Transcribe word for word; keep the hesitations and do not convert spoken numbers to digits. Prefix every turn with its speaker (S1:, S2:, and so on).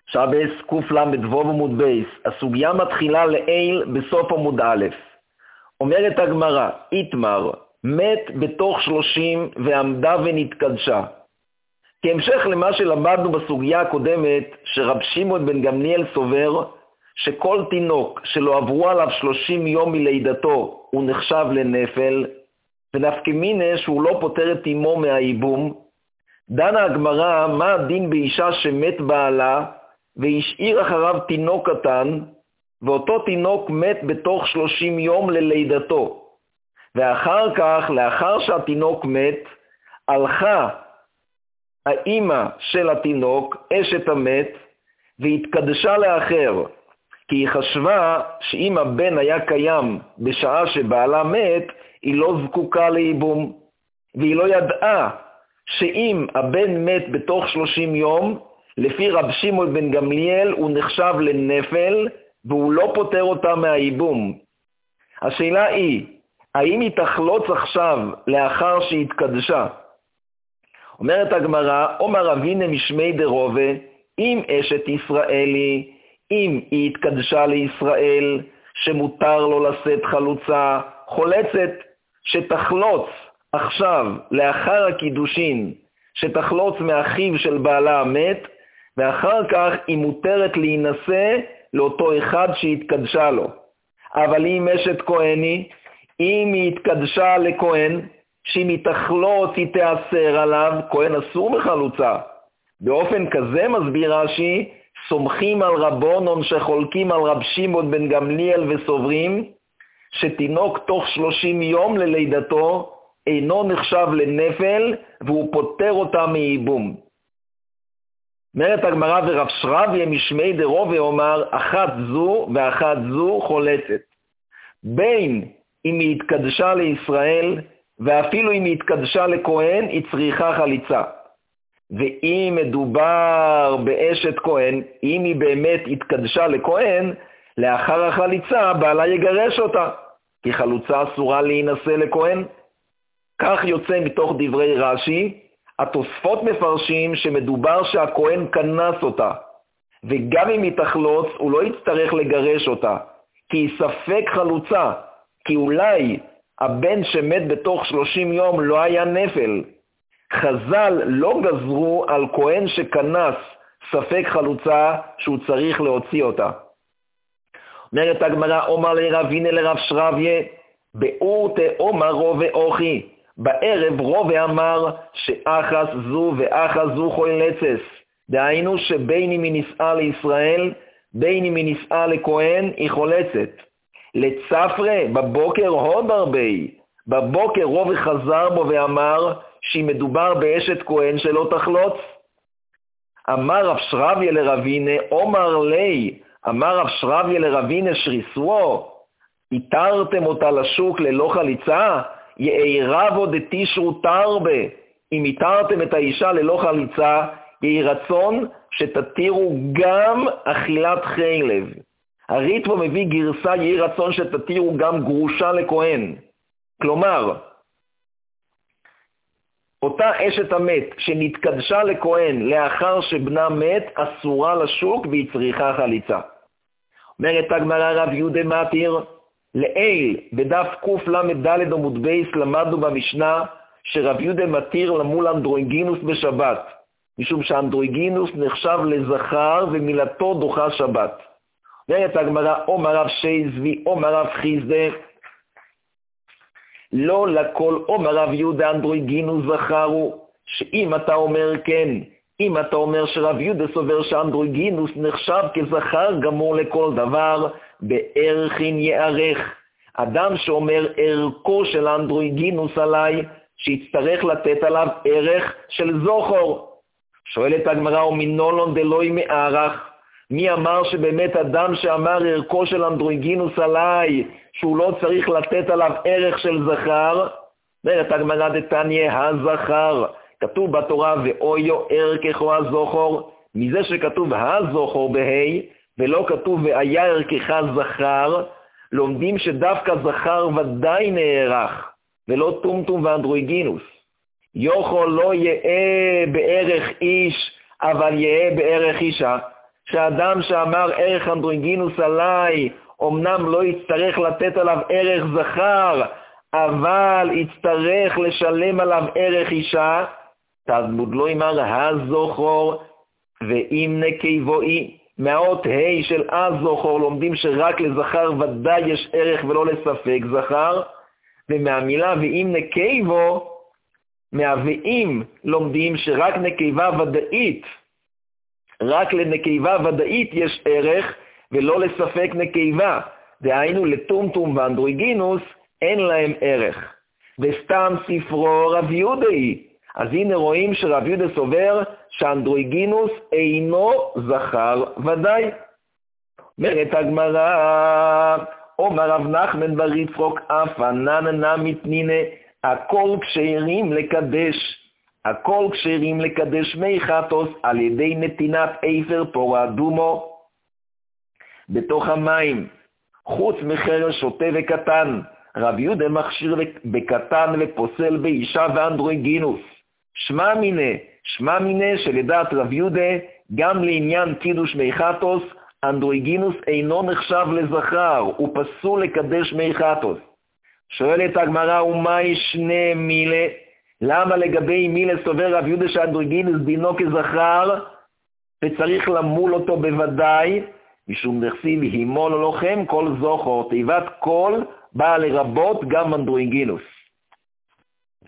S1: שבס קל"ו עמוד בייס. הסוגיה מתחילה לעיל בסוף עמוד א'. אומרת הגמרא, איתמר, מת בתוך שלושים ועמדה ונתקדשה. כהמשך למה שלמדנו בסוגיה הקודמת, שרב שמעון בן גמליאל סובר שכל תינוק שלא עברו עליו שלושים יום מלידתו הוא נחשב לנפל, ונפקא מינה שהוא לא פוטר את אמו מהייבום. דנה הגמרא מה הדין באישה שמת בעלה והשאיר אחריו תינוק קטן, ואותו תינוק מת בתוך שלושים יום ללידתו. ואחר כך, לאחר שהתינוק מת, הלכה האימא של התינוק, אשת המת, והתקדשה לאחר, כי היא חשבה שאם הבן היה קיים בשעה שבעלה מת, היא לא זקוקה לייבום, והיא לא ידעה שאם הבן מת בתוך שלושים יום, לפי רב שמעון בן גמליאל הוא נחשב לנפל, והוא לא פוטר אותה מהייבום. השאלה היא, האם היא תחלוץ עכשיו לאחר שהיא התקדשה? אומרת הגמרא, אומר רבינה משמי דרובה, אם אשת ישראלי, אם היא התקדשה לישראל, שמותר לו לשאת חלוצה, חולצת, שתחלוץ עכשיו לאחר הקידושין, שתחלוץ מאחיו של בעלה המת, ואחר כך היא מותרת להינשא לאותו אחד שהתקדשה לו. אבל אם אשת כהני, אם היא התקדשה לכהן, שאם היא תחלוץ היא תאסר עליו, כהן אסור בחלוצה. באופן כזה מסביר רש"י, סומכים על רבונון שחולקים על רב שמעון בן גמליאל וסוברים, שתינוק תוך שלושים יום ללידתו אינו נחשב לנפל, והוא פוטר אותה מייבום. אומרת הגמרא, ורב שרביה משמי דרובה אומר, אחת זו ואחת זו חולצת. בין אם היא התקדשה לישראל, ואפילו אם היא התקדשה לכהן, היא צריכה חליצה. ואם מדובר באשת כהן, אם היא באמת התקדשה לכהן, לאחר החליצה בעלה יגרש אותה, כי חלוצה אסורה להינשא לכהן. כך יוצא מתוך דברי רש"י, התוספות מפרשים שמדובר שהכהן כנס אותה, וגם אם היא תחלוץ הוא לא יצטרך לגרש אותה, כי היא ספק חלוצה, כי אולי הבן שמת בתוך שלושים יום לא היה נפל. חז"ל לא גזרו על כהן שכנס ספק חלוצה שהוא צריך להוציא אותה. אומרת הגמרא, אומר לרבינה לרב שרביה, באורתא אומר רובה אוכי, בערב רובה אמר שאחס זו ואחס זו חולצס, דהיינו שבין אם היא נישאה לישראל, בין אם היא נישאה לכהן, היא חולצת. לצפרה, בבוקר הוד הרבה, בבוקר רובה חזר בו ואמר שהיא מדובר באשת כהן שלא תחלוץ. אמר רב שרביה לרבינה, אומר לי, אמר רב שרביה לרבינה שריסוו, התרתם אותה לשוק ללא חליצה, יערבו דתישרו תרבה. אם התרתם את האישה ללא חליצה, יהי רצון שתתירו גם אכילת חלב. הריטב"א מביא גרסה, יהי רצון שתתירו גם גרושה לכהן. כלומר, אותה אשת המת שנתקדשה לכהן לאחר שבנה מת, אסורה לשוק והיא צריכה חליצה. אומרת הגמרא, רב יהודה מתיר, לעיל בדף קל"ד עמוד בייס למדנו במשנה שרב יהודה מתיר למול אנדרוגינוס בשבת, משום שאנדרוגינוס נחשב לזכר ומילתו דוחה שבת. אומרת הגמרא, אומר רב שייזבי, אומר רב חיסדא, לא לכל אומר רב יהודה אנדרוגינוס זכרו, שאם אתה אומר כן, אם אתה אומר שרב יהודה סובר שאנדרוגינוס נחשב כזכר גמור לכל דבר, בערכין יערך. אדם שאומר ערכו של אנדרוגינוס עליי, שיצטרך לתת עליו ערך של זוכר. שואלת הגמרא, ומנולון דלוי מערך, מי אמר שבאמת אדם שאמר ערכו של אנדרוגינוס עליי, שהוא לא צריך לתת עליו ערך של זכר? אומרת הגמרא, דתניא הזכר, כתוב בתורה ואויו ערכך הזוכר, מזה שכתוב הזוכר בהי, ולא כתוב והיה ערכך זכר, לומדים שדווקא זכר ודאי נערך, ולא טומטום ואנדרוגינוס. יוכל לא יהיה בערך איש, אבל יהיה בערך אישה, שאדם שאמר ערך אנדרוגינוס עליי, אמנם לא יצטרך לתת עליו ערך זכר, אבל יצטרך לשלם עליו ערך אישה, תלמוד לא אמר הזוכר ואם נקבוי. מהאות ה' של הזוכר לומדים שרק לזכר ודאי יש ערך ולא לספק זכר, ומהמילה ואם נקבו, מהוואים לומדים שרק נקבה ודאית, רק לנקבה ודאית יש ערך ולא לספק נקבה. דהיינו לטומטום ואנדרוגינוס אין להם ערך. וסתם ספרו רב יהודאי. אז הנה רואים שרב יהודה סובר שאנדרוגינוס אינו זכר ודאי. אומרת הגמרא, אומר רב נחמן בר יצחוק אף עננה מתנינה, הכל כשרים לקדש, הכל כשרים לקדש מי חטוס על ידי נתינת אפר פורה דומו בתוך המים, חוץ מחרש שוטה וקטן. רב יהודה מכשיר בקטן ופוסל באישה ואנדרוגינוס. שמע מינה, שמע מינה שלדעת רב יהודה, גם לעניין קידוש מי חטוס, אנדרוגינוס אינו נחשב לזכר, הוא פסול לקדש מי חטוס. שואלת הגמרא, ומה ישנה מילה? למה לגבי מילה סובר רב יהודה שאנדרוגינוס דינו כזכר, וצריך למול אותו בוודאי? משום דכסיב הימול לוחם כל זוכר, תיבת כל באה לרבות גם אנדרוגינוס.